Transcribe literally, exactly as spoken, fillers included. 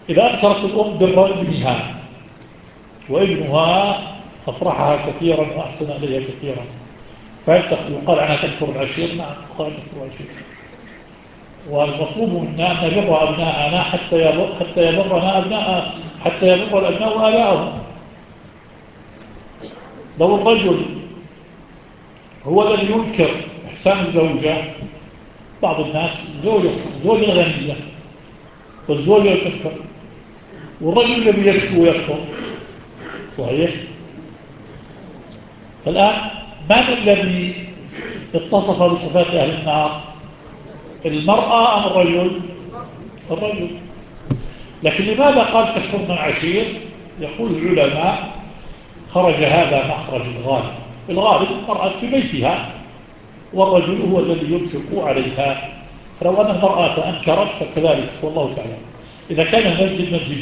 إذا أنكرت الأم بر ابنها وابنها أفرحها كثيرا وأحسن إليها كثيرا، فهل يقال عنها تكفر العشير؟ نعم تقال تكفر العشير. والمطلوب منا أن نبر أبناءنا حتى يبر حتى يبرنا أبناء حتى يبر الأبناء آباءهم. لو الرجل هو الذي ينكر إحسان الزوجة، بعض الناس زوجة زوجة غنية والزوجة تكفر، والرجل الذي يشكو يكفر، صحيح؟ فالآن من الذي اتصف بصفات أهل النار؟ المرأة أم الرجل؟ الرجل. لكن لماذا قال تكفرنا العشير؟ يقول العلماء خرج هذا مخرج الغالب. الغالب المرأة في بيتها والرجل هو الذي ينفق عليها، فلو أن المرأة أنكرت فكذلك والله تعالى. إذا كان المسجد مسجد